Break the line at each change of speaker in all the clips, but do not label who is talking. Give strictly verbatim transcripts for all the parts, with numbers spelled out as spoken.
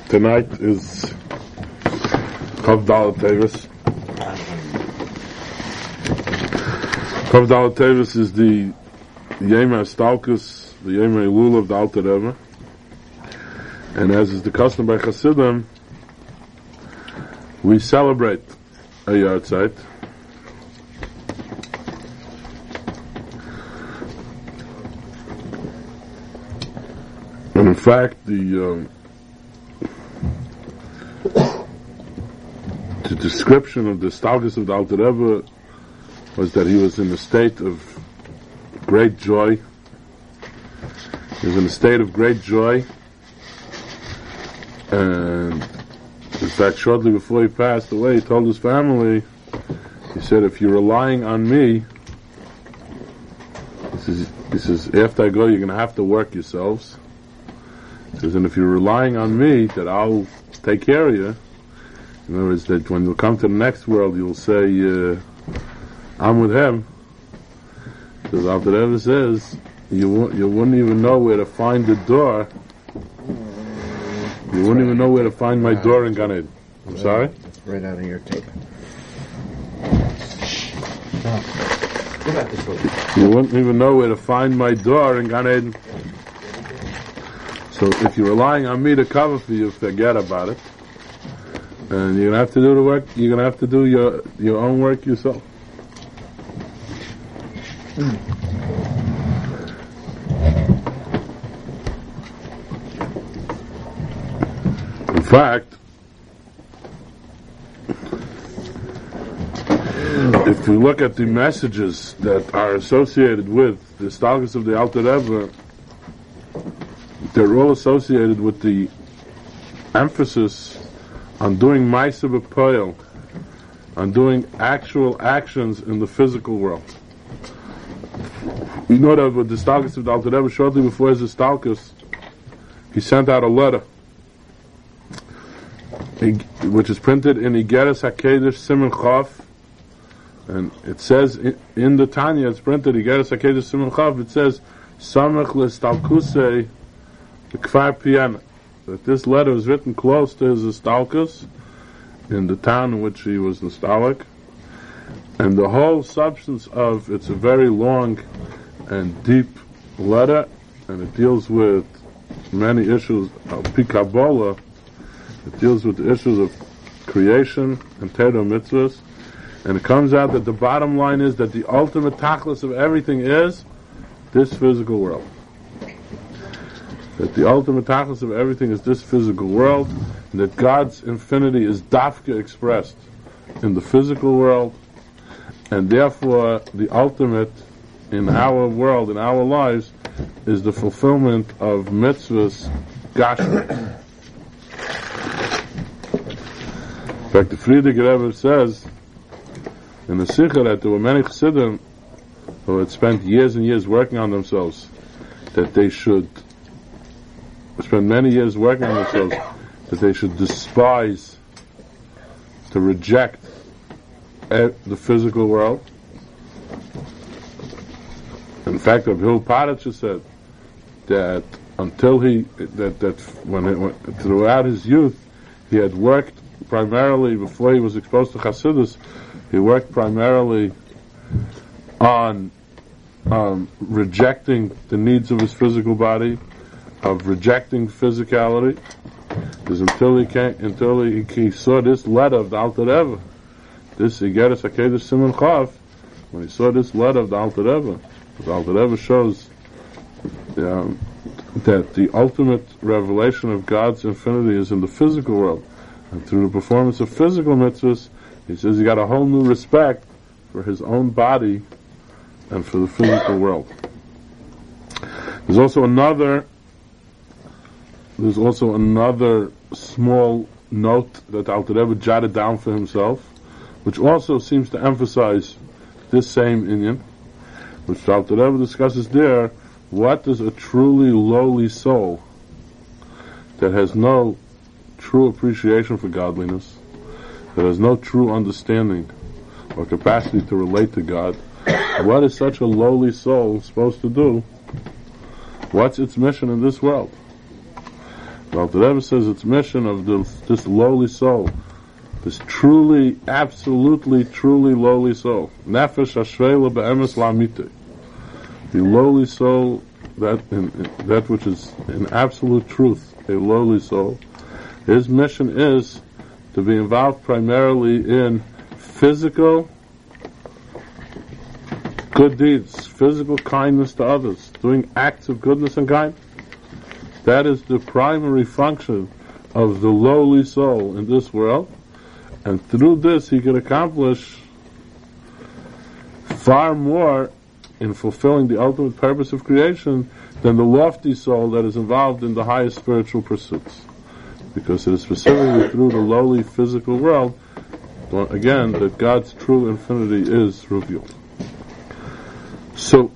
Tonight is Chav Dalet Tevis. Chav Dalet Tevis is the Yemei Stalkus, the Yemei Elul of the Alter Rebbe. And as is the custom by Chassidim, we celebrate a yahrzeit. And in fact, the um, the description of the Stalkus of the Alter Rebbe was that he was in a state of great joy. He was in a state of great joy, and in fact, shortly before he passed away, he told his family, he said, if you're relying on me, he says, he says after I go, you're going to have to work yourselves. He says, and if you're relying on me, that I'll take care of you. In other words, that when you come to the next world, you'll say, uh, I'm with him. Because Alter Rebbe says, you, won't, you wouldn't even know where to find the door. You wouldn't even know where to find my door in Gan Eden. I'm
right,
sorry?
That's right out of your tape.
You wouldn't even know where to find my door in Gan Eden. So if you're relying on me to cover for you, forget about it. And you're gonna have to do the work. You're gonna have to do your your own work yourself. Mm. In fact, if we look at the messages that are associated with the Stalkus of the Alter Rebbe, they're all associated with the emphasis on doing Ma'aseh B'Poel, on doing actual actions in the physical world. You know that with the Stalkus of the Alter Rebbe, shortly before his Stalkus, he sent out a letter, which is printed in Igeres HaKedesh Siman Chaf, and it says in, in the Tanya, it's printed Igeres HaKedesh Siman Chaf, it says Samech L'Stalkusei Kfar Piana, that this letter was written close to his Stalkus in the town in which he was nostalgic, and the whole substance of it's a very long and deep letter, and it deals with many issues of Pikabola. It deals with the issues of creation and Torah mitzvahs, and it comes out that the bottom line is that the ultimate tachlis of everything is this physical world. That the ultimate tachlis of everything is this physical world, and that God's infinity is dafka expressed in the physical world, and therefore the ultimate in our world, in our lives, is the fulfillment of mitzvahs gashmi. In fact, the Frierdiker Rebbe says in the Sikha that there were many Chassidim who had spent years and years working on themselves, that they should spend many years working on themselves, that they should despise, to reject the physical world. In fact, Abhil Paritch said that until he, that, that when, it, when throughout his youth, he had worked primarily, before he was exposed to Chassidus, he worked primarily on um, rejecting the needs of his physical body, of rejecting physicality, because until he came, until he, he saw this letter of the Alter Rebbe, this Igeres HaKedesh Siman Chaf, when he saw this letter of the Alter Rebbe, the Alter Rebbe shows um, that the ultimate revelation of God's infinity is in the physical world. And through the performance of physical mitzvahs, he says he got a whole new respect for his own body and for the physical world. There's also another there's also another small note that Alter Rebbe jotted down for himself, which also seems to emphasize this same inyan, which Alter Rebbe discusses there. What is a truly lowly soul that has no true appreciation for godliness, that has no true understanding or capacity to relate to God? What is such a lowly soul supposed to do? What's its mission in this world? The Alter Rebbe says it's mission of the, this lowly soul, this truly, absolutely, truly lowly soul. Nefesh hashveila be'emes la'amite. The lowly soul, that in, in, that which is in absolute truth, a lowly soul. His mission is to be involved primarily in physical good deeds, physical kindness to others, doing acts of goodness and kindness. That is the primary function of the lowly soul in this world, and through this he can accomplish far more in fulfilling the ultimate purpose of creation than the lofty soul that is involved in the highest spiritual pursuits. Because it is specifically through the lowly physical world, again, that God's true infinity is revealed. So,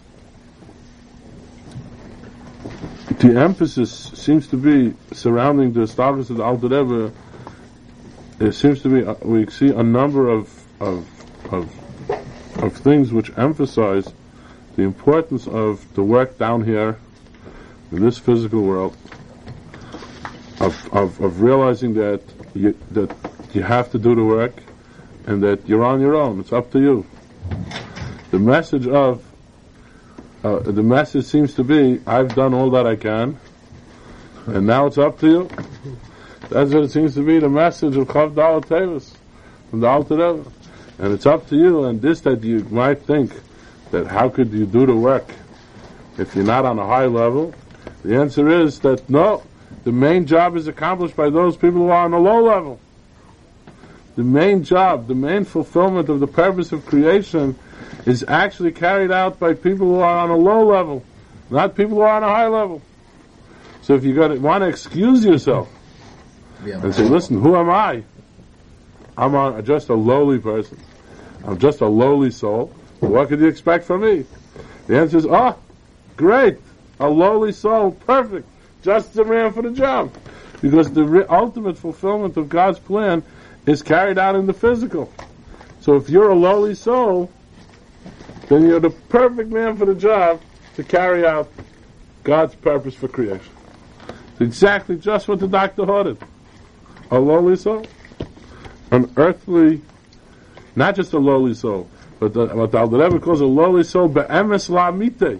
the emphasis seems to be surrounding the status of the Alter Rebbe. It seems to be, uh, we see a number of, of, of, of things which emphasize the importance of the work down here in this physical world, of, of, of realizing that you, that you have to do the work and that you're on your own. It's up to you. The message of uh, the message seems to be, I've done all that I can, and now it's up to you. That's what it seems to be, the message of Chav Dalet Tevis from the Alter Rebbe. And it's up to you, and this that you might think that how could you do the work if you're not on a high level? The answer is that no, the main job is accomplished by those people who are on a low level. The main job, the main fulfillment of the purpose of creation is actually carried out by people who are on a low level, not people who are on a high level. So if you got to want to excuse yourself yeah, and say, listen, who am I? I'm a, just a lowly person. I'm just a lowly soul. What could you expect from me? The answer is, oh, great, a lowly soul, perfect, just the man for the job. Because the re- ultimate fulfillment of God's plan is carried out in the physical. So if you're a lowly soul, then you're the perfect man for the job to carry out God's purpose for creation. It's exactly just what the doctor ordered. A lowly soul. An earthly, not just a lowly soul, but the, what the Alter Rebbe calls a lowly soul, be'emes la'amite.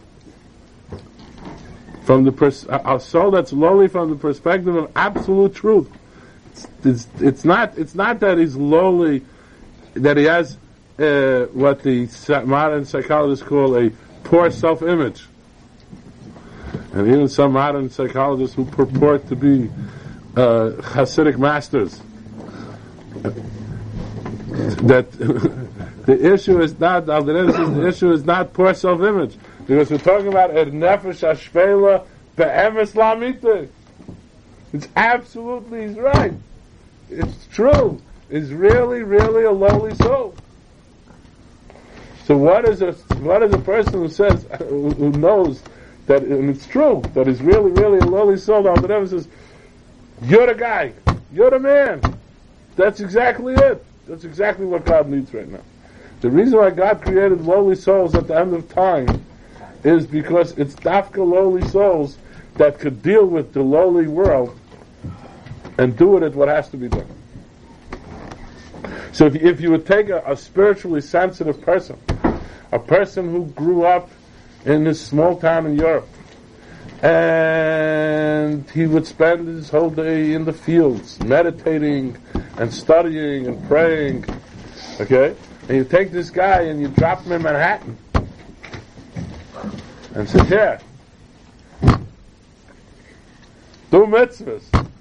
From the pers- a soul that's lowly from the perspective of absolute truth. It's, it's, it's not. It's not that he's lowly, that he has uh, what the modern psychologists call a poor self-image, and even some modern psychologists who purport to be uh, Hasidic masters. That the issue is not the issue is not poor self-image, because we're talking about a nefesh hashveila be'emes la'amite. It's absolutely, he's right. It's true. It's really, really a lowly soul. So what is a what is a person who says, who, who knows that, and it's true, that is really, really a lowly soul? The Alter Rebbe says, you're the guy. You're the man. That's exactly it. That's exactly what God needs right now. The reason why God created lowly souls at the end of time is because it's dafka lowly souls that could deal with the lowly world and do it at what has to be done. So if you, if you would take a, a spiritually sensitive person, a person who grew up in this small town in Europe, and he would spend his whole day in the fields, meditating and studying and praying, okay? And you take this guy and you drop him in Manhattan and say, here, do mitzvahs.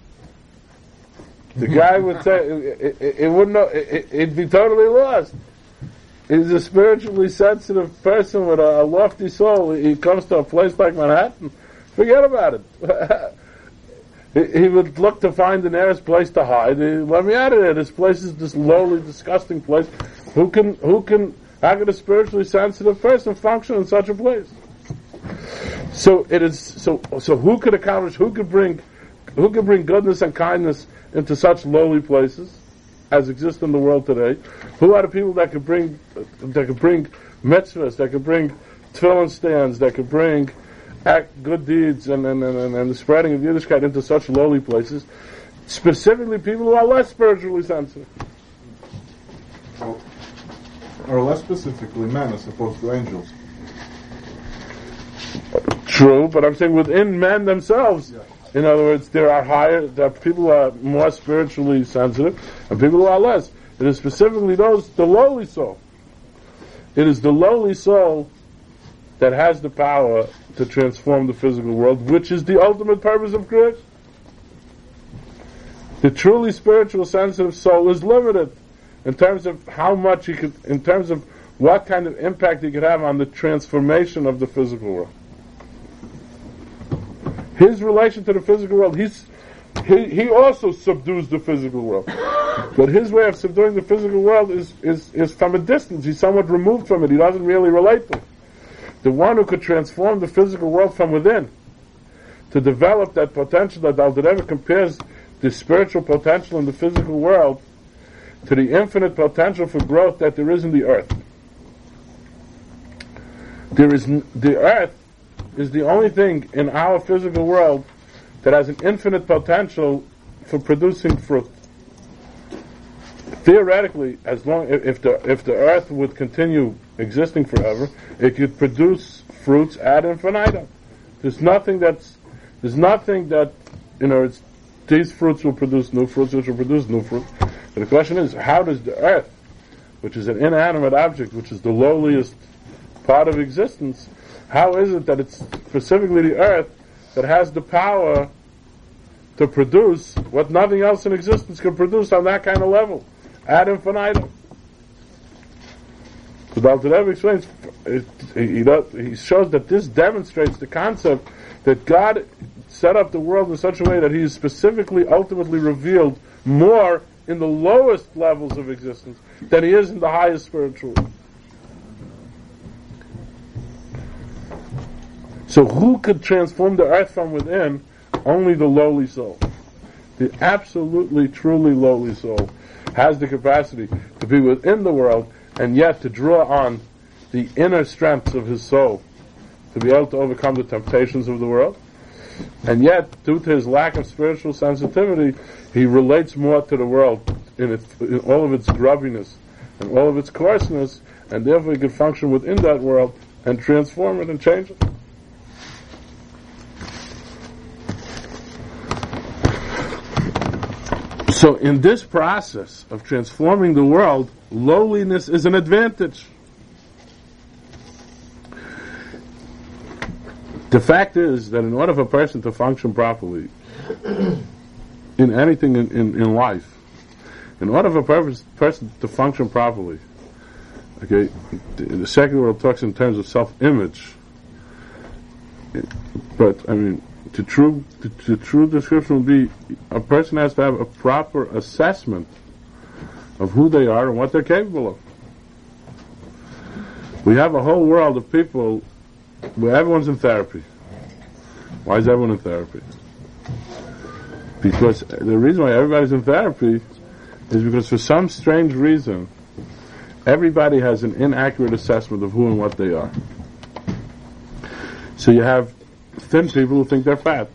The guy would say, it, it, it wouldn't know, it, it'd be totally lost. He's a spiritually sensitive person with a, a lofty soul. He comes to a place like Manhattan, forget about it. he, he would look to find the nearest place to hide. He, let me out of there. This place is this lowly, disgusting place. Who can, who can, how can a spiritually sensitive person function in such a place? So it is, so, so who could accomplish, who could bring, who could bring goodness and kindness into such lowly places as exist in the world today? Who are the people that could bring, that could bring mitzvahs, that could bring tefillin stands, that could bring act good deeds and, and, and, and the spreading of Yiddishkeit into such lowly places, specifically people who are less spiritually sensitive.
Well, or less specifically men as opposed to angels.
True, but I'm saying within men themselves.
Yeah.
In other words, there are higher, there are people who are more spiritually sensitive and people who are less. It is specifically those, the lowly soul. It is the lowly soul that has the power to transform the physical world, which is the ultimate purpose of creation. The truly spiritual, sensitive soul is limited in terms of how much he could, in terms of what kind of impact he could have on the transformation of the physical world. His relation to the physical world, he's, he, he also subdues the physical world. But his way of subduing the physical world is, is, is from a distance. He's somewhat removed from it. He doesn't really relate to it. The one who could transform the physical world from within, to develop that potential that Alter Rebbe compares the spiritual potential in the physical world to the infinite potential for growth that there is in the earth. There is n- the earth is the only thing in our physical world that has an infinite potential for producing fruit. Theoretically, as long if the if the earth would continue existing forever, it could produce fruits ad infinitum. There's nothing that's there's nothing that you know. It's, these fruits will produce new fruits, which will produce new fruits. But the question is, how does the earth, which is an inanimate object, which is the lowliest part of existence, how is it that it's specifically the earth that has the power to produce what nothing else in existence can produce on that kind of level? Ad infinitum. So the Alter Rebbe explains, it, he, does, he shows that this demonstrates the concept that God set up the world in such a way that He is specifically, ultimately revealed more in the lowest levels of existence than He is in the highest spiritual. So who could transform the earth from within? Only the lowly soul. The absolutely, truly lowly soul has the capacity to be within the world and yet to draw on the inner strengths of his soul to be able to overcome the temptations of the world. And yet, due to his lack of spiritual sensitivity, he relates more to the world in, its, in all of its grubbiness and all of its coarseness, and therefore he can function within that world and transform it and change it. So in this process of transforming the world, lowliness is an advantage. The fact is that in order for a person to function properly in anything in, in, in life, in order for a purpose, person to function properly, okay, the, the secular world talks in terms of self-image, but I mean, the true, the, the true description would be a person has to have a proper assessment of who they are and what they're capable of. We have a whole world of people where everyone's in therapy. Why is everyone in therapy? Because the reason why everybody's in therapy is because for some strange reason, everybody has an inaccurate assessment of who and what they are. So you have thin people who think they're fat.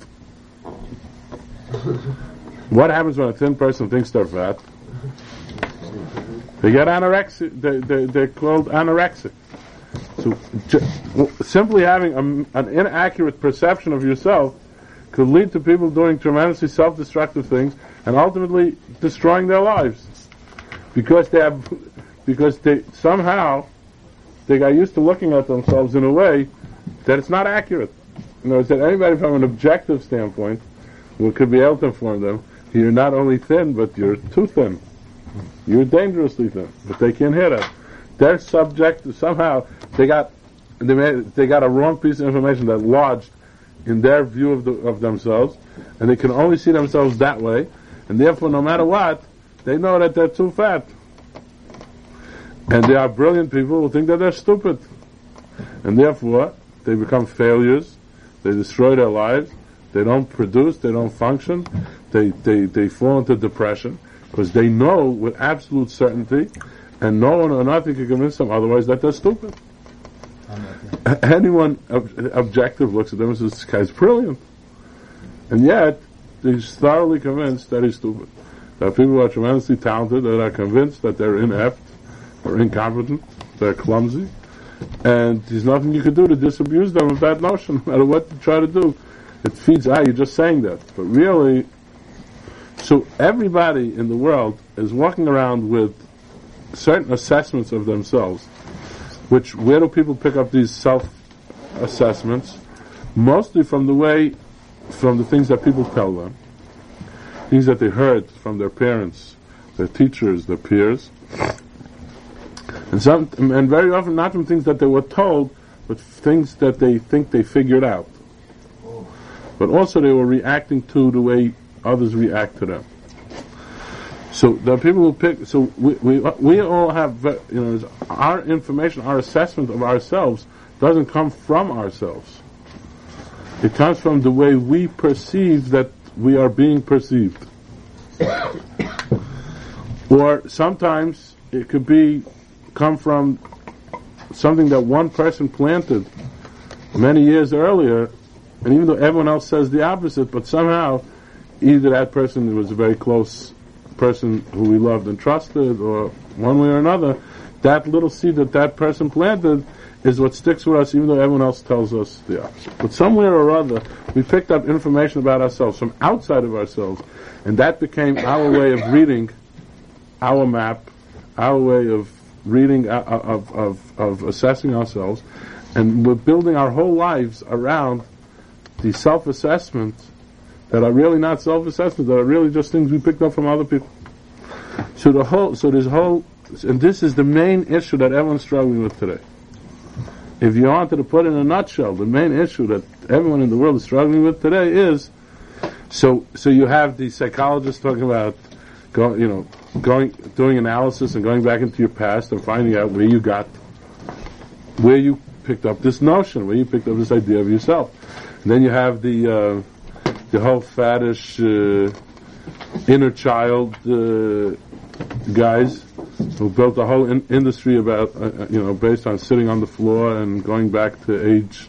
What happens when a thin person thinks they're fat? They get anorexic. They, they, they're called anorexic. So j- simply having a, an inaccurate perception of yourself could lead to people doing tremendously self-destructive things and ultimately destroying their lives because they have, because they somehow they got used to looking at themselves in a way that it's not accurate. You know, that anybody from an objective standpoint who could be able to inform them, you're not only thin, but you're too thin. You're dangerously thin, but they can't hear that. They're subject somehow they got they made, they got a wrong piece of information that lodged in their view of the, of themselves, and they can only see themselves that way, and therefore, no matter what, they know that they're too fat. And there are brilliant people who think that they're stupid, and therefore they become failures. They destroy their lives. They don't produce. They don't function. They they they fall into depression because they know with absolute certainty, and no one or nothing can convince them otherwise that they're stupid. anyone ob- objective looks at them and says, this guy's brilliant. And yet, he's thoroughly convinced that he's stupid. There are people who are tremendously talented that are convinced that they're inept or incompetent, they're clumsy, and there's nothing you can do to disabuse them of that notion, no matter what you try to do. It feeds, ah, you're just saying that. But really, so everybody in the world is walking around with certain assessments of themselves, which, where do people pick up these self-assessments? Mostly from the way, from the things that people tell them, things that they heard from their parents, their teachers, their peers, and some, and very often not from things that they were told, but things that they think they figured out. But also they were reacting to the way others react to them. So there are people who pick. So we we we all have, you know, our information, our assessment of ourselves doesn't come from ourselves. It comes from the way we perceive that we are being perceived. Or sometimes it could be come from something that one person planted many years earlier, and even though everyone else says the opposite, but somehow either that person was a very close person who we loved and trusted, or one way or another, that little seed that that person planted is what sticks with us, even though everyone else tells us the opposite. But somewhere or other, we picked up information about ourselves from outside of ourselves, and that became our way of reading our map, our way of reading, uh, of, of, of assessing ourselves, and we're building our whole lives around the self-assessments that are really not self-assessments, that are really just things we picked up from other people. So the whole, so this whole, and this is the main issue that everyone's struggling with today. If you wanted to put it in a nutshell, the main issue that everyone in the world is struggling with today is, so so you have the psychologists talking about, go, you know, going doing analysis and going back into your past and finding out where you got, where you picked up this notion, where you picked up this idea of yourself. And then you have the uh, the whole faddish uh, inner child uh, guys who built a whole in- industry about, uh, you know, based on sitting on the floor and going back to age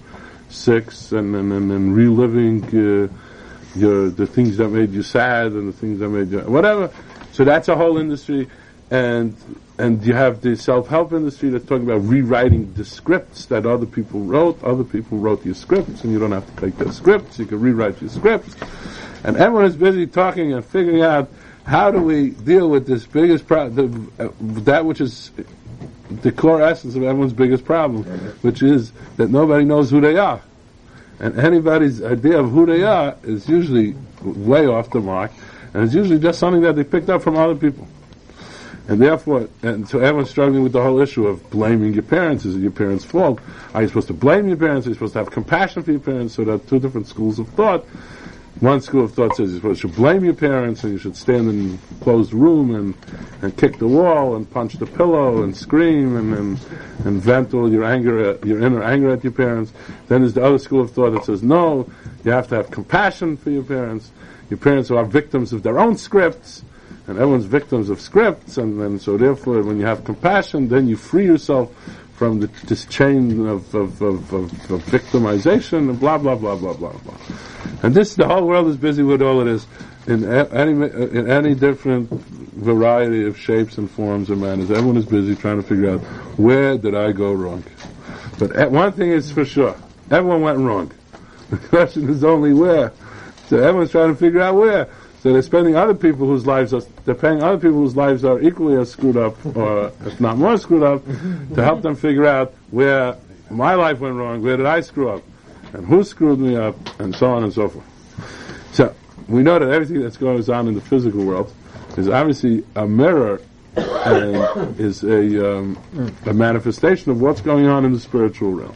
six and and, and, and reliving uh, your the things that made you sad and the things that made you whatever. So that's a whole industry, and and you have the self-help industry that's talking about rewriting the scripts that other people wrote. Other people wrote your scripts, and you don't have to take their scripts. You can rewrite your scripts, and everyone is busy talking and figuring out how do we deal with this biggest problem, uh, that which is the core essence of everyone's biggest problem, which is that nobody knows who they are. And anybody's idea of who they are is usually way off the mark, and it's usually just something that they picked up from other people. And therefore, and so everyone's struggling with the whole issue of blaming your parents. Is it your parents' fault? Are you supposed to blame your parents? Are you supposed to have compassion for your parents? So there are two different schools of thought. One school of thought says you're supposed to blame your parents and you should stand in a closed room and, and kick the wall and punch the pillow and scream and, and, and vent all your anger, at, your inner anger at your parents. Then there's the other school of thought that says no, you have to have compassion for your parents. Your parents are victims of their own scripts, and everyone's victims of scripts, and then so therefore when you have compassion, then you free yourself from the, this chain of, of, of, of, of victimization and blah, blah, blah, blah, blah, blah. And this, the whole world is busy with all of this in any, in any different variety of shapes and forms and manners. Everyone is busy trying to figure out, where did I go wrong? But one thing is for sure, everyone went wrong. The question is only where. So everyone's trying to figure out where. So they're spending other people whose lives are, they're paying other people whose lives are equally as screwed up, or if not more screwed up, to help them figure out where my life went wrong, where did I screw up, and who screwed me up, and so on and so forth. So we know that everything that's going on in the physical world is obviously a mirror and is a, um, a manifestation of what's going on in the spiritual realm.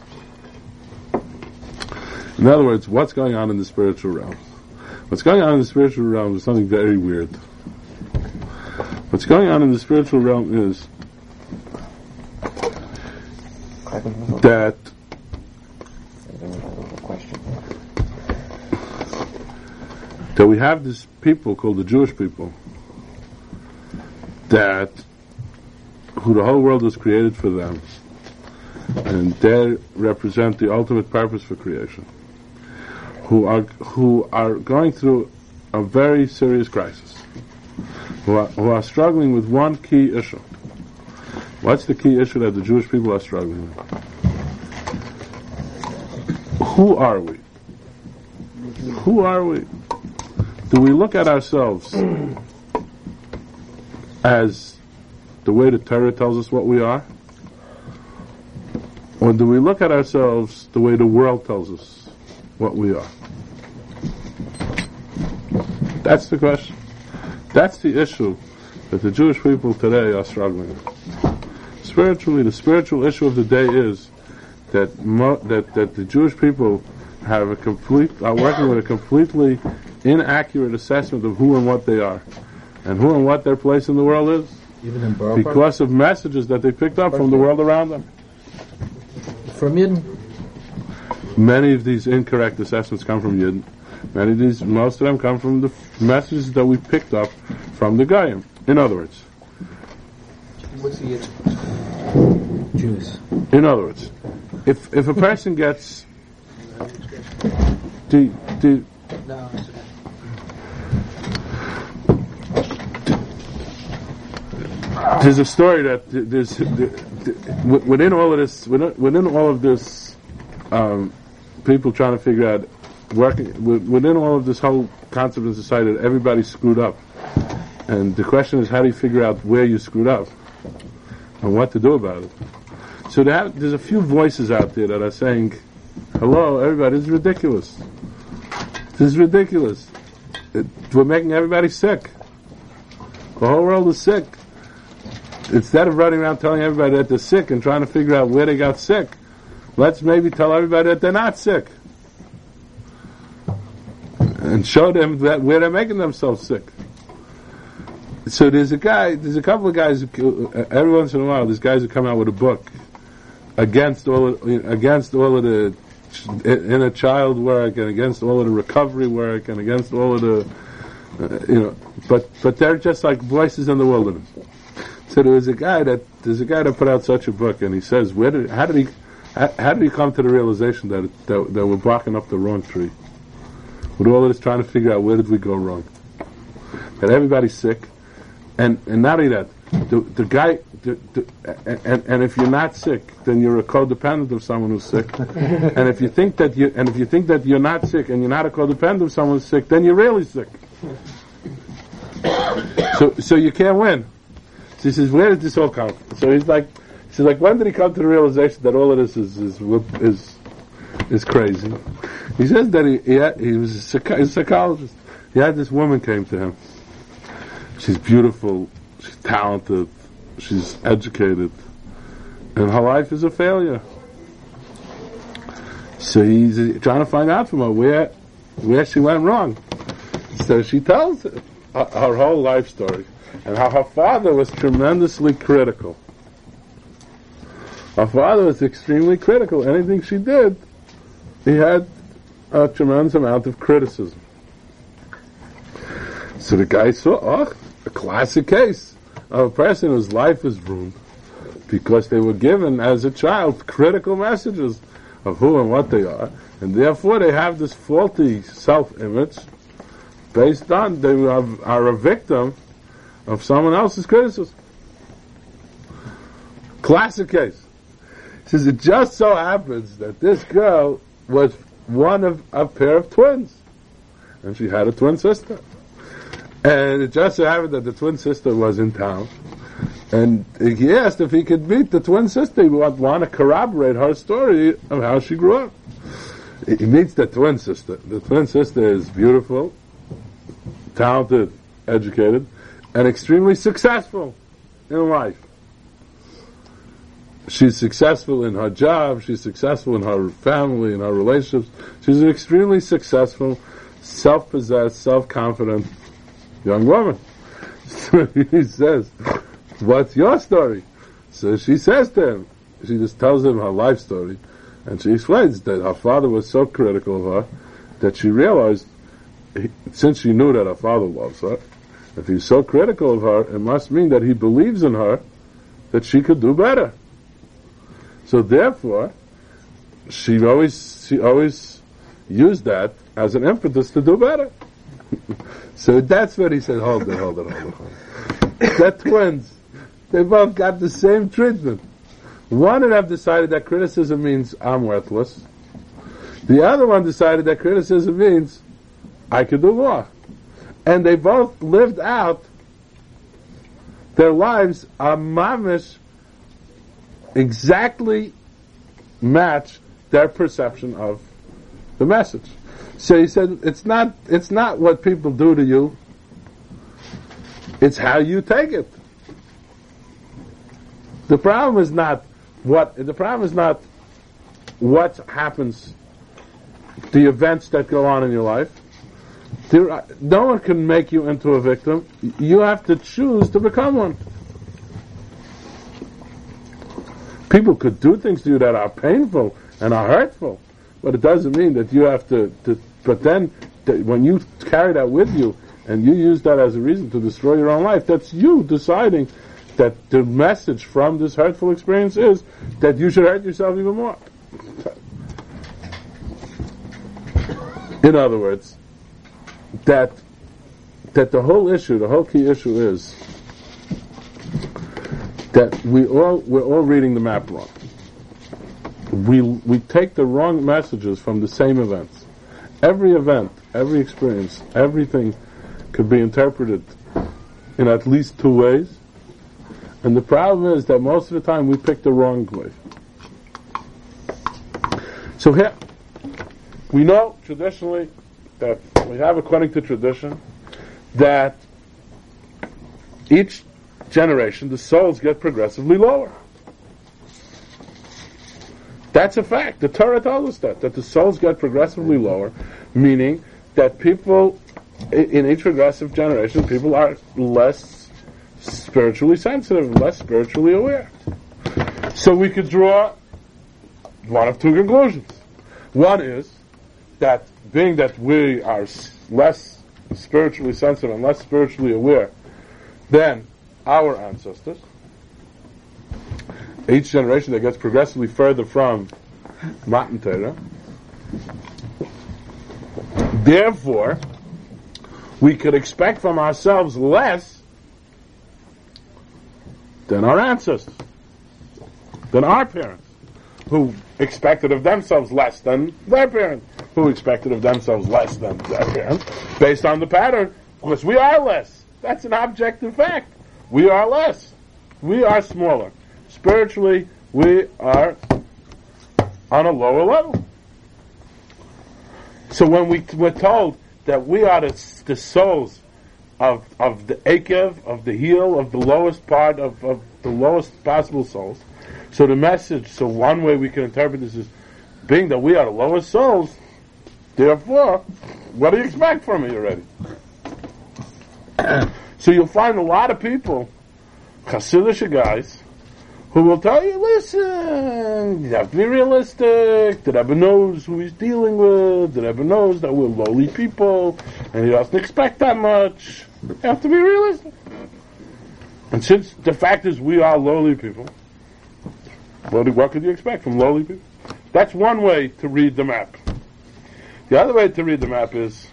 In other words, what's going on in the spiritual realm? What's going on in the spiritual realm is something very weird. What's going on in the spiritual realm is that that we have this people called the Jewish people that who the whole world was created for them, and they represent the ultimate purpose for creation, who are who are going through a very serious crisis, who are, who are struggling with one key issue. What's the key issue that the Jewish people are struggling with? Who are we? Who are we? Do we look at ourselves as the way the Torah tells us what we are? Or do we look at ourselves the way the world tells us what we are? That's the question. That's the issue that the Jewish people today are struggling with. Spiritually, the spiritual issue of the day is that mo- that that the Jewish people have a complete are working with a completely inaccurate assessment of who and what they are, and who and what their place in the world is,
even in Borough
because of messages that they picked up from the world around them.
From Yidden?
Many of these incorrect assessments come from Yidden. Many of these, most of them come from the messages that we picked up from the Goyim. In other words,
what's the Yidden? Jews.
In other words, if if a person gets the the
No, it's okay.
There's a story that there's within all of this, within all of this, um, people trying to figure out working within all of this whole concept of society that everybody's screwed up, and the question is, how do you figure out where you screwed up and what to do about it? So there, there's a few voices out there that are saying, "Hello, everybody, this is ridiculous. This is ridiculous. It, we're making everybody sick. The whole world is sick. Instead of running around telling everybody that they're sick and trying to figure out where they got sick, let's maybe tell everybody that they're not sick and show them that where they're making themselves sick." So there's a guy, there's a couple of guys who, every once in a while, there's guys who come out with a book against all of, against all of the inner child work and against all of the recovery work and against all of the, uh, you know, but but they're just like voices in the wilderness. So there was a guy that there's a guy that put out such a book, and he says, "Where did how did he how, how did he come to the realization that, it, that that we're barking up the wrong tree? With all of this trying to figure out where did we go wrong? That everybody's sick, and and not only that, the the guy, the, the, and and if you're not sick, then you're a codependent of someone who's sick, and if you think that you and if you think that you're not sick and you're not a codependent of someone who's sick, then you're really sick. So so you can't win." So he says, "Where did this all come from?" So he's like, he's like, when did he come to the realization that all of this is is is, is crazy? He says that he he, had, he was a, psych- a psychologist. He had this woman came to him. She's beautiful, she's talented, she's educated, and her life is a failure. So he's uh, trying to find out from her where where she went wrong. So she tells her, her whole life story. And how her father was tremendously critical. Her father was extremely critical. Anything she did, he had a tremendous amount of criticism. So the guy saw, oh, a classic case of a person whose life is ruined because they were given, as a child, critical messages of who and what they are. And therefore they have this faulty self-image based on they are, are a victim of someone else's criticism. Classic case. He says, it just so happens that this girl was one of a pair of twins. And she had a twin sister. And it just so happened that the twin sister was in town. And he asked if he could meet the twin sister. He would want to corroborate her story of how she grew up. He meets the twin sister. The twin sister is beautiful, talented, educated, and extremely successful in life. She's successful in her job, she's successful in her family, in her relationships. She's an extremely successful, self-possessed, self-confident young woman. So he says, "What's your story?" So she says to him, she just tells him her life story, and she explains that her father was so critical of her that she realized, he, since she knew that her father loves her, if he's so critical of her, it must mean that he believes in her that she could do better. So therefore, she always she always used that as an impetus to do better. So that's what he said, hold it, hold it, hold it, hold it. They're twins. They both got the same treatment. One of them decided that criticism means I'm worthless. The other one decided that criticism means I could do more. And they both lived out their lives are mamish exactly match their perception of the message. So he said, it's not it's not what people do to you, it's how you take it. The problem is not what the problem is not what happens, the events that go on in your life. There, no one can make you into a victim. You have to choose to become one. People could do things to you that are painful and are hurtful, but it doesn't mean that you have to. to but then, th- when you carry that with you and you use that as a reason to destroy your own life, that's you deciding that the message from this hurtful experience is that you should hurt yourself even more. In other words, that that the whole issue, the whole key issue is that we all we're all reading the map wrong. We we take the wrong messages from the same events. Every event, every experience, everything could be interpreted in at least two ways. And the problem is that most of the time we pick the wrong way. So here, we know traditionally that we have, according to tradition, that each generation the souls get progressively lower. That's a fact. The Torah tells us that, that the souls get progressively lower, meaning that people, in each progressive generation, people are less spiritually sensitive, less spiritually aware. So we could draw one of two conclusions. One is that being that we are less spiritually sensitive and less spiritually aware than our ancestors, each generation that gets progressively further from Matan Torah, therefore, we could expect from ourselves less than our ancestors, than our parents, who expected of themselves less than their parents, who expected of themselves less than their parents, based on the pattern, because we are less. That's an objective fact. We are less. We are smaller. Spiritually, we are on a lower level. So when we, we're told that we are the, the souls of of the Akev, of the heel, of the lowest part of, of the lowest possible souls, so the message, so one way we can interpret this is, being that we are the lowest souls, therefore, what do you expect from me already? So you'll find a lot of people, Hasidic guys, who will tell you, listen, you have to be realistic, the Rebbe knows who he's dealing with, the Rebbe knows that we're lowly people, and he doesn't expect that much. You have to be realistic. And since the fact is we are lowly people, what, what could you expect from lowly people? That's one way to read the map. The other way to read the map is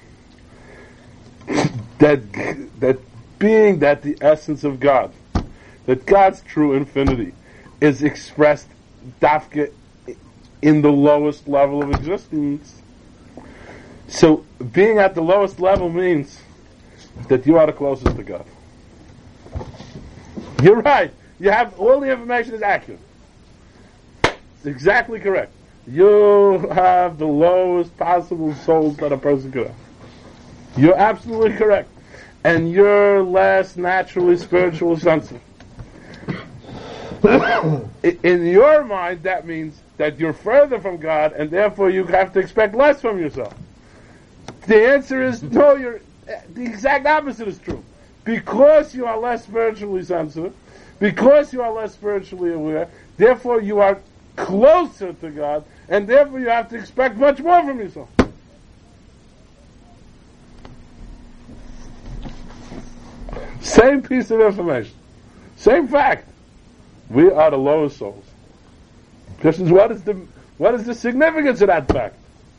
that that being that the essence of God, that God's true infinity is expressed dafka in the lowest level of existence. So being at the lowest level means that you are the closest to God. You're right. You have all the information is accurate. It's exactly correct. You have the lowest possible souls that a person could have. You're absolutely correct. And you're less naturally spiritual sensitive. In your mind, that means that you're further from God, and therefore you have to expect less from yourself. The answer is no. You're the exact opposite is true. Because you are less spiritually sensitive, because you are less spiritually aware, therefore you are closer to God, and therefore you have to expect much more from yourself. Same piece of information, same fact. We are the lowest souls. Question is, what is the what is the significance of that fact?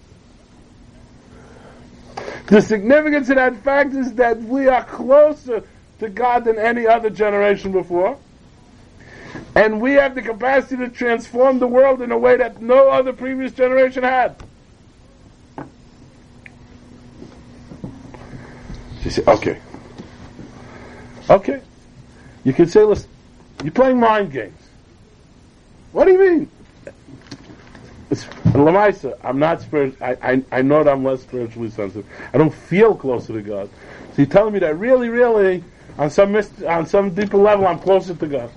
The significance of that fact is that we are closer to God than any other generation before, and we have the capacity to transform the world in a way that no other previous generation had. You say, okay, okay. You can say, listen, you're playing mind games. What do you mean? Lamaisa, I'm not spiritual. I, I I know that I'm less spiritually sensitive. I don't feel closer to God. So you're telling me that really, really, on some mist, on some deeper level, I'm closer to God.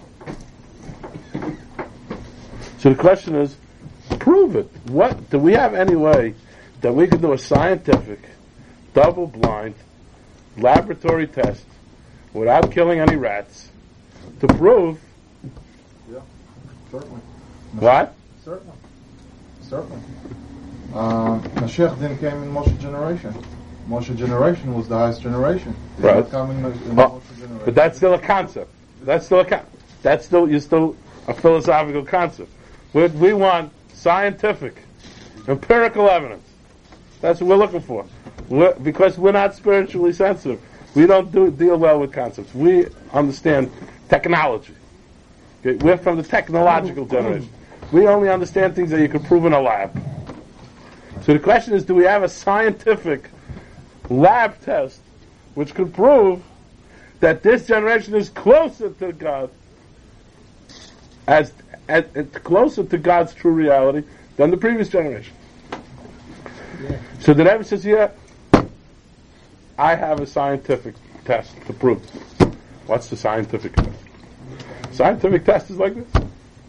So the question is, prove it. What do we have any way that we could do a scientific, double-blind, laboratory test without killing any rats to prove?
Yeah, certainly.
What?
Certainly. Certainly. Uh, Mashiach didn't came in Moshe generation. Moshe generation was the highest generation. They
Right.
were coming in
Oh,
Moshe generation.
but that's still a concept. That's still a con- that's still you're still a philosophical concept. We we want scientific, empirical evidence. That's what we're looking for. We're, because we're not spiritually sensitive. We don't do, deal well with concepts. We understand technology. Okay? We're from the technological generation. We only understand things that you can prove in a lab. So the question is, do we have a scientific lab test which could prove that this generation is closer to God, as, as, as closer to God's true reality than the previous generation?
Yeah.
So the Rebbe says here, I have a scientific test to prove this. What's the scientific test? Scientific test is like this.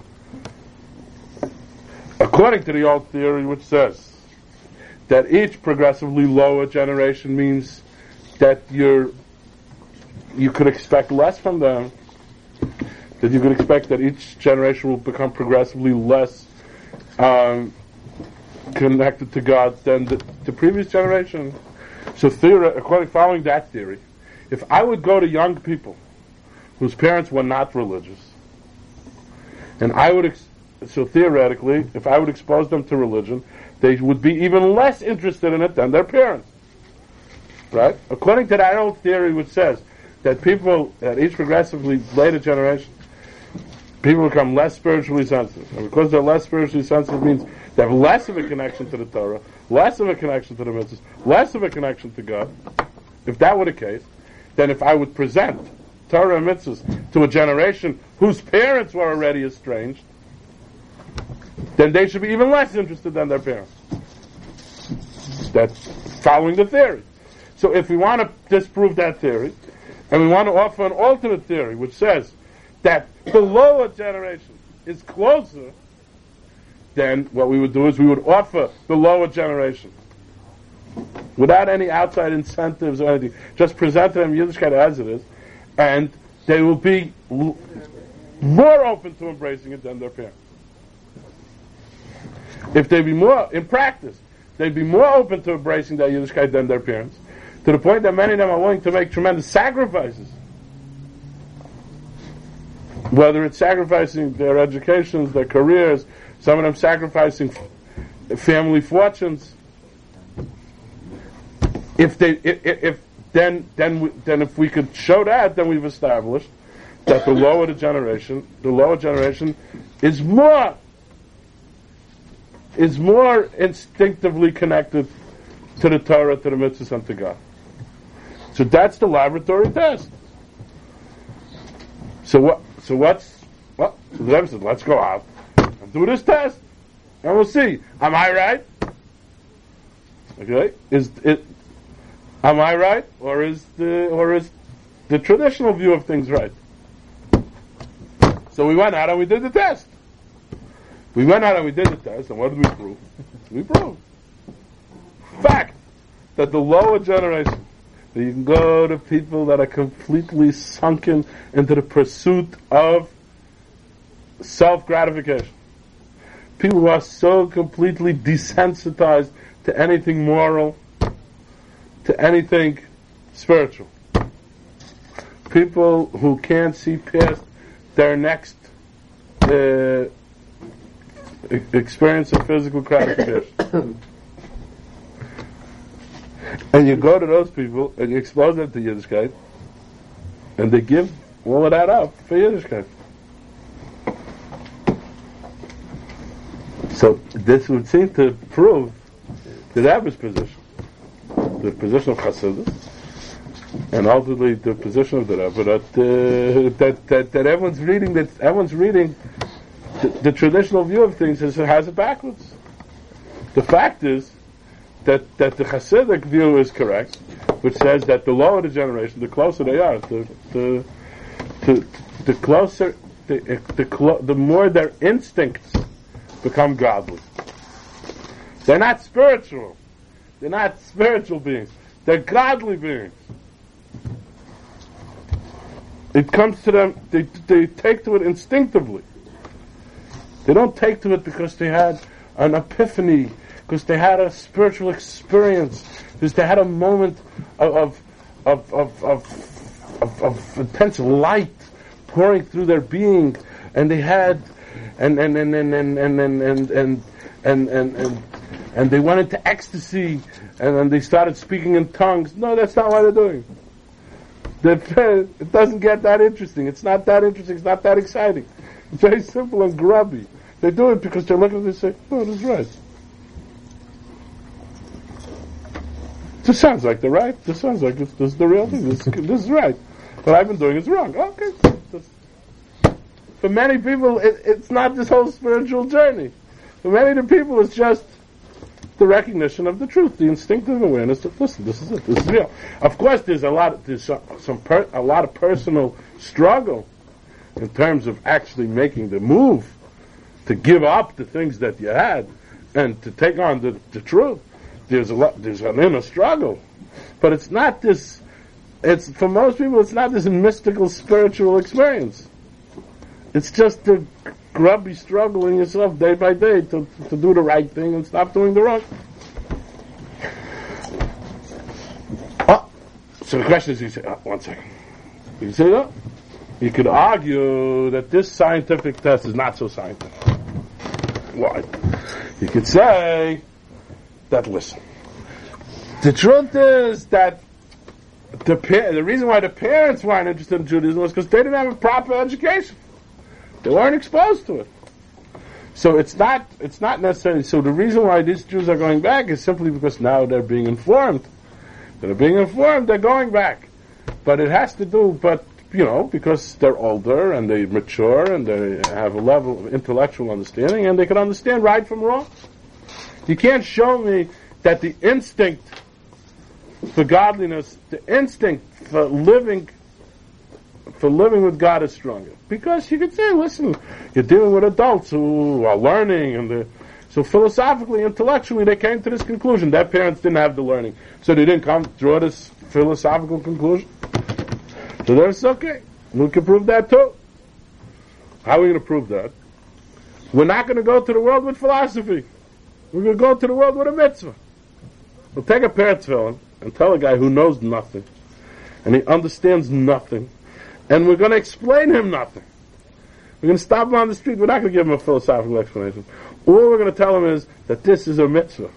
According to the old theory, which says that each progressively lower generation means that you're you could expect less from them, that you could expect that each generation will become progressively less um, connected to God than the, the previous generation. So, theory, according following that theory, if I would go to young people whose parents were not religious, and I would, ex- so theoretically, if I would expose them to religion, they would be even less interested in it than their parents. Right? According to that old theory, which says that people, at each progressively later generation, people become less spiritually sensitive. And because they're less spiritually sensitive means they have less of a connection to the Torah, less of a connection to the mitzvahs, less of a connection to God. If that were the case, then if I would present Torah and mitzvahs to a generation whose parents were already estranged, then they should be even less interested than their parents. That's following the theory. So if we want to disprove that theory, and we want to offer an alternate theory which says that the lower generation is closer, then what we would do is we would offer the lower generation, without any outside incentives or anything, just present them Yiddishkeit as it is, and they will be l- more open to embracing it than their parents. If they be more, in practice, they'd be more open to embracing their Yiddishkeit than their parents, to the point that many of them are willing to make tremendous sacrifices. Whether it's sacrificing their educations, their careers, some of them sacrificing f- family fortunes. If they, if, if then, then, we, then, if we could show that, then we've established that the lower the generation, the lower generation is more, is more instinctively connected to the Torah, to the mitzvahs, and to God. So that's the laboratory test. So what? So what's? Well, so the Rebbe said, let's go out and do this test, and we'll see. Am I right? Okay. Is it? Am I right, or is the or is the traditional view of things right? So we went out and we did the test. We went out and we did the test, and what did we prove? We proved fact that the lower generation. You can go to people that are completely sunken into the pursuit of self-gratification. People who are so completely desensitized to anything moral, to anything spiritual. People who can't see past their next uh, e- experience of physical gratification. And you go to those people and you expose them to Yiddishkeit, and they give all of that up for Yiddishkeit. So this would seem to prove the Rebbe's position, the position of Chassidus, and ultimately the position of the Rebbe, that, uh, that, that, that everyone's reading, that everyone's reading the, the traditional view of things is, has it backwards. The fact is that, that the Hasidic view is correct, which says that the lower the generation, the closer they are, the the the, the closer, the the, clo- the more their instincts become godly. They're not spiritual. They're not spiritual beings. They're godly beings. It comes to them, they, they take to it instinctively. They don't take to it because they had an epiphany, because they had a spiritual experience, because they had a moment of of of of, of, of intense light pouring through their being, and they had and and and and and and and and and and, and, and, and they went into ecstasy, and then they started speaking in tongues. No, that's not what they're doing. They're, it doesn't get that interesting. It's not that interesting. It's not that exciting. It's very simple and grubby. They do it because they're looking at it and say, "Oh, that's right. This sounds like the right. This sounds like this, this is the real thing. This, this is right. What I've been doing is wrong." Okay. This, for many people, it, it's not this whole spiritual journey. For many of the people, it's just the recognition of the truth, the instinctive awareness that, listen, this is it. This is real. Of course, there's a lot. There's some, some per, a lot of personal struggle in terms of actually making the move to give up the things that you had and to take on the, the truth. There's a lot. There's an inner struggle, but it's not this. It's for most people. It's not this mystical spiritual experience. It's just the grubby struggle in yourself day by day to to do the right thing and stop doing the wrong. Oh, so the question is, you say, oh, one second. You say that? You could argue that this scientific test is not so scientific. Why? You could say that, listen, the truth is that the pa- the reason why the parents weren't interested in Judaism was because they didn't have a proper education. They weren't exposed to it. So it's not it's not necessarily, so the reason why these Jews are going back is simply because now they're being informed. They're being informed, they're going back. But it has to do, but, you know, because they're older and they mature and they have a level of intellectual understanding and they can understand right from wrong. You can't show me that the instinct for godliness, the instinct for living for living with God is stronger. Because you could say, listen, you're dealing with adults who are learning, and the, so philosophically, intellectually, they came to this conclusion. Their parents didn't have the learning, so they didn't come draw this philosophical conclusion. So that's okay. We can prove that too. How are we going to prove that? We're not going to go to the world with philosophy. We're going to go to the world with a mitzvah. We'll take a pair of tefillin and tell a guy who knows nothing, and he understands nothing, and we're going to explain him nothing. We're going to stop him on the street. We're not going to give him a philosophical explanation. All we're going to tell him is that this is a mitzvah.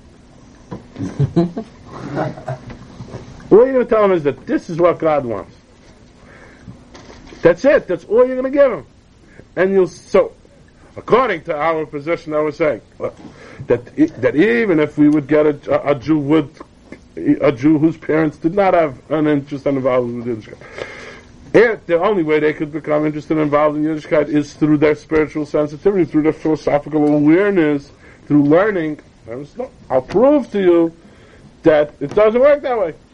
All you're going to tell him is that this is what God wants. That's it. That's all you're going to give him. And you'll, so, according to our position, I was saying that that even if we would get a, a Jew with a Jew whose parents did not have an interest and involvement with Yiddishkeit, and the only way they could become interested and involved in Yiddishkeit is through their spiritual sensitivity, through their philosophical awareness, through learning. I'll prove to you that it doesn't work that way.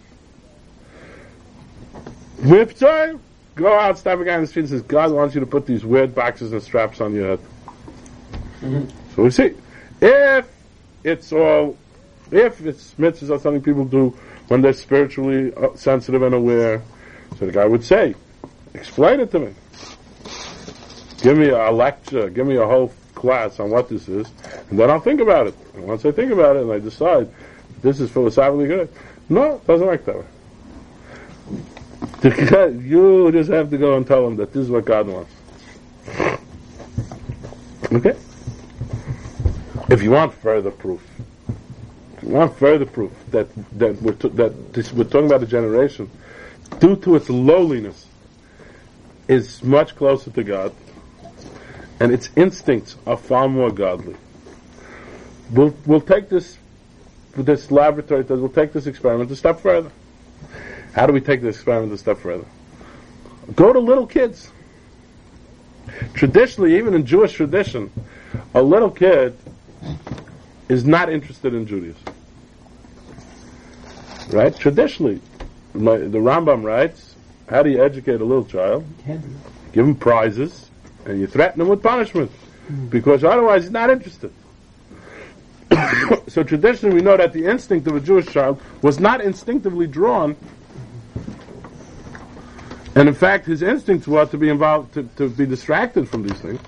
Whip time, go out, stop a guy in the street and says, God wants you to put these weird boxes and straps on your head. Mm-hmm. So we see, if it's all, if it's mitzvahs or something people do when they're spiritually sensitive and aware, so the guy would say, explain it to me. Give me a lecture, give me a whole class on what this is, and then I'll think about it. And once I think about it and I decide this is philosophically good, no, it doesn't work that way. You just have to go and tell them that this is what God wants. Okay? if you want further proof, if you want further proof that that we're t- that this, we're talking about a generation, due to its lowliness, is much closer to God, and its instincts are far more godly. We'll we'll take this this laboratory test. We'll take this experiment a step further. How do we take this experiment a step further? Go to little kids. Traditionally, even in Jewish tradition, a little kid is not interested in Judaism. Right? Traditionally, my, the Rambam writes, how do you educate a little child? Give him prizes, and you threaten him with punishment, because otherwise he's not interested. So traditionally we know that the instinct of a Jewish child was not instinctively drawn, and in fact his instincts were to be involved, to, to be distracted from these things.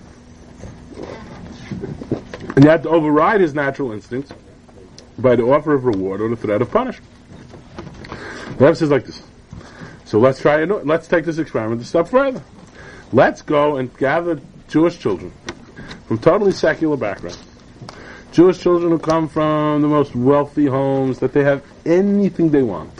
And you had to override his natural instincts by the offer of reward or the threat of punishment. The Rebbe says like this. So let's try it. Let's take this experiment a step further. Let's go and gather Jewish children from totally secular backgrounds. Jewish children who come from the most wealthy homes, that they have anything they want.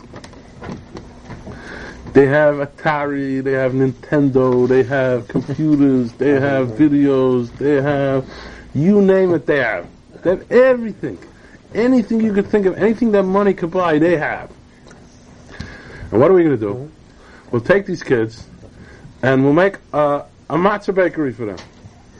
They have Atari, they have Nintendo, they have computers, they have videos, they have, you name it, they have. They have everything. Anything you could think of, anything that money could buy, they have. And what are we going to do? We'll take these kids and we'll make a, a matzah bakery for them.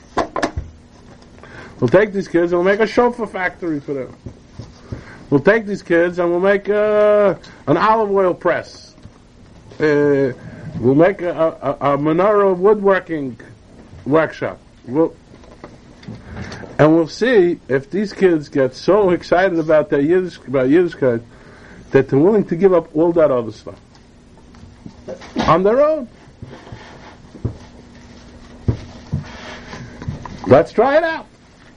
We'll take these kids and we'll make a shofar factory for them. We'll take these kids and we'll make uh, an olive oil press. Uh, we'll make a, a, a menorah woodworking workshop. We'll, and we'll see if these kids get so excited about their Yiddish, about Yiddishkeit that they're willing to give up all that other stuff on their own. Let's try it out.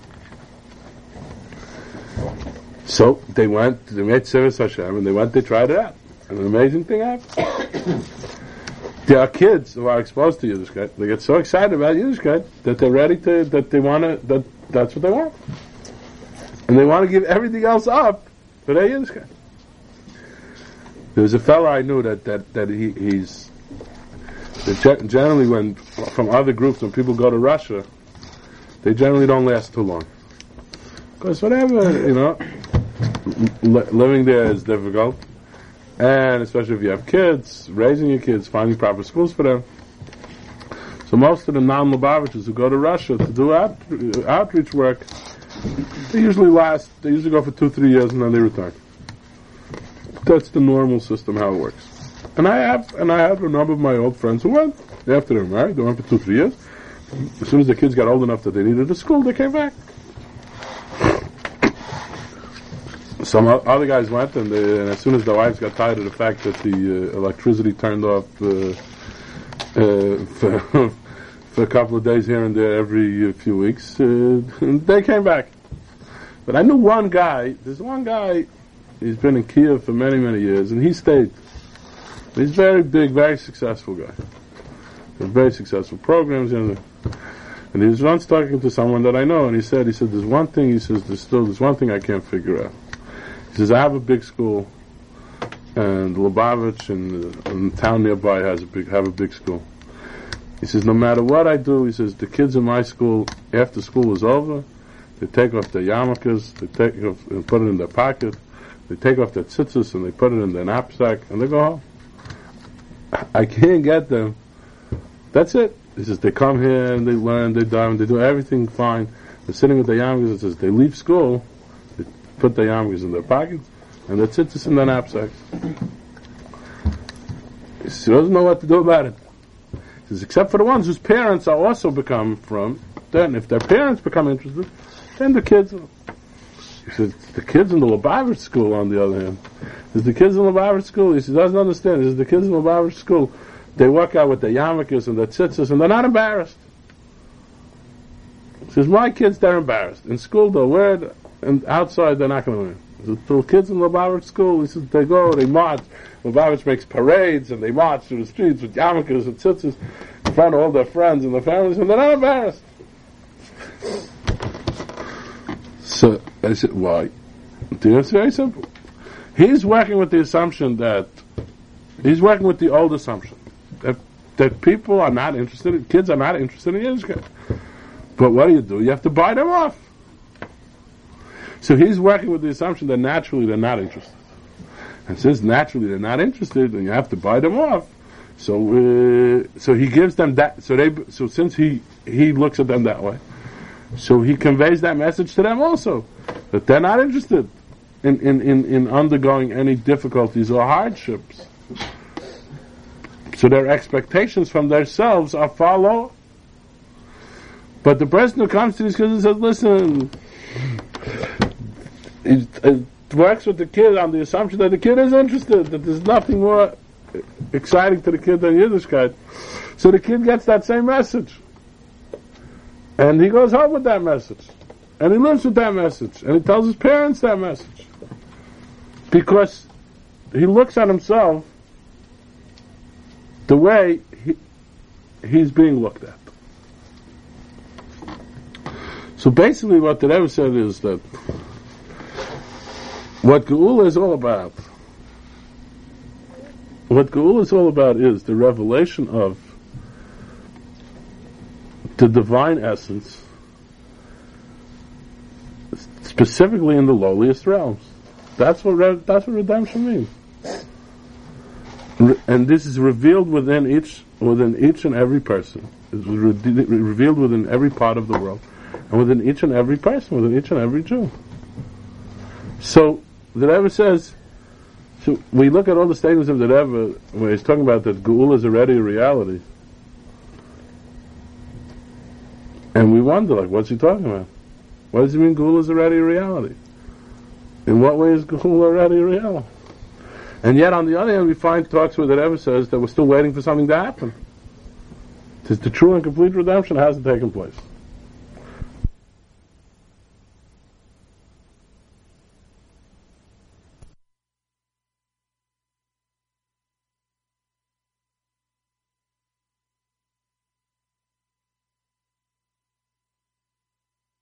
So they went, they made Service Hashem, and they went, they tried it out. And an amazing thing happened. There are kids who are exposed to Yiddishkeit. They get so excited about Yiddishkeit that they're ready to, that they want to, that that's what they want. And they want to give everything else up for their Yiddishkeit. There was a fellow I knew that, that, that he, he's, that generally when, from other groups, when people go to Russia, they generally don't last too long. Because whatever, you know, li- living there is difficult. And especially if you have kids, raising your kids, finding proper schools for them. So most of the non-Lubavitchers who go to Russia to do out, outreach work, they usually last, they usually go for two, three years and then they return. That's the normal system, how it works. And I have, and I have a number of my old friends who went, after they were married, they went for two, three years. As soon as the kids got old enough that they needed a school, they came back. Some other guys went, and, they, and as soon as their wives got tired of the fact that the uh, electricity turned off uh, uh, for, for a couple of days here and there every uh, few weeks, uh, they came back. But I knew one guy, there's one guy, he's been in Kiev for many, many years, and he stayed. He's a very big, very successful guy. There's very successful programs, you know. And he was once talking to someone that I know, and he said, he said, there's one thing, he says, there's still, there's one thing I can't figure out. He says, I have a big school, and Lubavitch and, uh, and the town nearby has a big, have a big school. He says, no matter what I do, he says, the kids in my school, after school is over, they take off their yarmulkes, they take off and put it in their pocket, they take off their tzitzis and they put it in their knapsack, and they go home. I can't get them. That's it. He says, they come here and they learn, they dive, they do everything fine. They're sitting with their yarmulkes. He says, they leave school, they put their yarmulkes in their pockets, and their tzitzis in their knapsacks. He says, he doesn't know what to do about it. He says, except for the ones whose parents are also become from, then if their parents become interested, then the kids. He says, the kids in the Lubavitch school, on the other hand, he says, the kids in the Lubavitch school, he says, doesn't understand. He says, the kids in the Lubavitch school, they walk out with their yarmulkes and their tzitzis, and they're not embarrassed. He says, my kids, they're embarrassed. In school, they'll wear it, and outside, they're not going to wear it. He says, the kids in the Lubavitch school, he says, they go, they march. Lubavitch makes parades, and they march through the streets with yarmulkes and tzitzis in front of all their friends and their families, and they're not embarrassed. So I said, why? It's very simple. He's working with the assumption that he's working with the old assumption that that people are not interested in, kids are not interested in Yiddishkeit. But what do you do? You have to buy them off. So he's working with the assumption that naturally they're not interested. And since naturally they're not interested, then you have to buy them off. So, uh, so he gives them that. So they. So since he he looks at them that way, so he conveys that message to them also that they're not interested in in in, in undergoing any difficulties or hardships. So their expectations from themselves are far lower. But the person who comes to these kids and says, "Listen," he it works with the kid on the assumption that the kid is interested, that there's nothing more exciting to the kid than Yiddishkeit. So the kid gets that same message. And he goes home with that message. And he lives with that message. And he tells his parents that message. Because he looks at himself the way he, he's being looked at. So basically what the Rebbe said is that what Geula is all about, what Geula is all about is the revelation of the divine essence, specifically in the lowliest realms. That's what re- that's what redemption means. Re- and this is revealed within each within each and every person. It's re- revealed within every part of the world, and within each and every person, within each and every Jew. So the Rebbe says, so we look at all the statements of the Rebbe where he's talking about that Geula is already a reality, and we wonder, like, what's he talking about? What does he mean Geula is already a reality? In what way is Geula already a reality? And yet, on the other hand, we find talks where the Rebbe says that we're still waiting for something to happen. Because the true and complete redemption hasn't taken place.